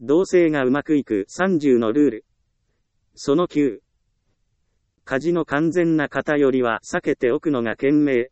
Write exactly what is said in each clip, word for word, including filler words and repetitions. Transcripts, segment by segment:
同棲がうまくいくさんじゅうのルール。そのきゅう。家事の完全な偏りは避けておくのが賢明。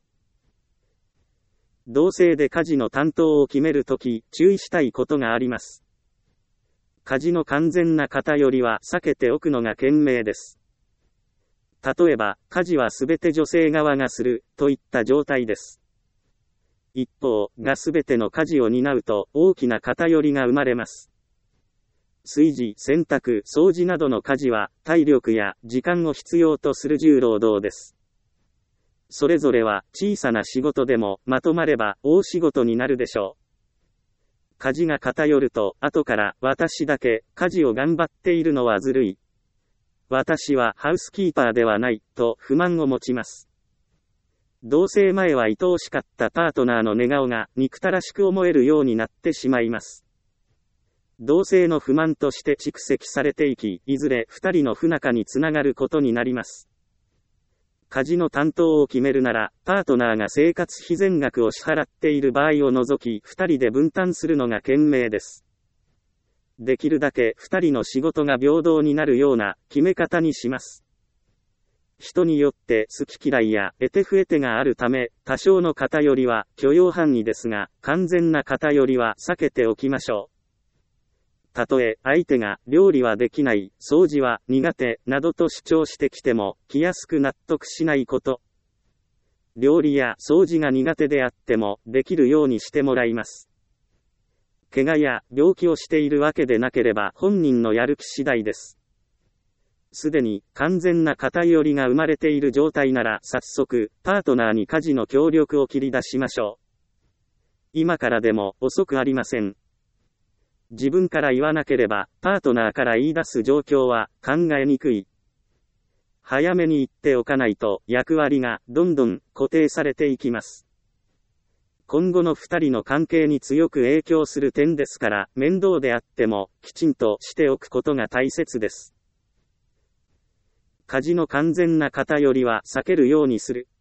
同棲で家事の担当を決めるとき、注意したいことがあります。家事の完全な偏りは避けておくのが賢明です。例えば、家事はすべて女性側がする、といった状態です。一方、がすべての家事を担うと、大きな偏りが生まれます。炊事、洗濯、掃除などの家事は、体力や時間を必要とする重労働です。それぞれは、小さな仕事でも、まとまれば、大仕事になるでしょう。家事が偏ると、後から、私だけ、家事を頑張っているのはずるい。私はハウスキーパーではない、と不満を持ちます。同棲前は愛おしかったパートナーの寝顔が、憎たらしく思えるようになってしまいます。同棲の不満として蓄積されていき、いずれ二人の不仲につながることになります。家事の担当を決めるなら、パートナーが生活費全額を支払っている場合を除き、二人で分担するのが賢明です。できるだけ二人の仕事が平等になるような決め方にします。人によって好き嫌いや得手不得手があるため、多少の偏りは許容範囲ですが、完全な偏りは避けておきましょう。たとえ相手が料理はできない、掃除は苦手などと主張してきても気安く納得しないこと。料理や掃除が苦手であってもできるようにしてもらいます。怪我や病気をしているわけでなければ本人のやる気次第です。すでに完全な偏りが生まれている状態なら早速パートナーに家事の協力を切り出しましょう。今からでも遅くありません。自分から言わなければ、パートナーから言い出す状況は考えにくい。早めに言っておかないと役割がどんどん固定されていきます。今後の二人の関係に強く影響する点ですから、面倒であってもきちんとしておくことが大切です。家事の完全な偏りは避けるようにする。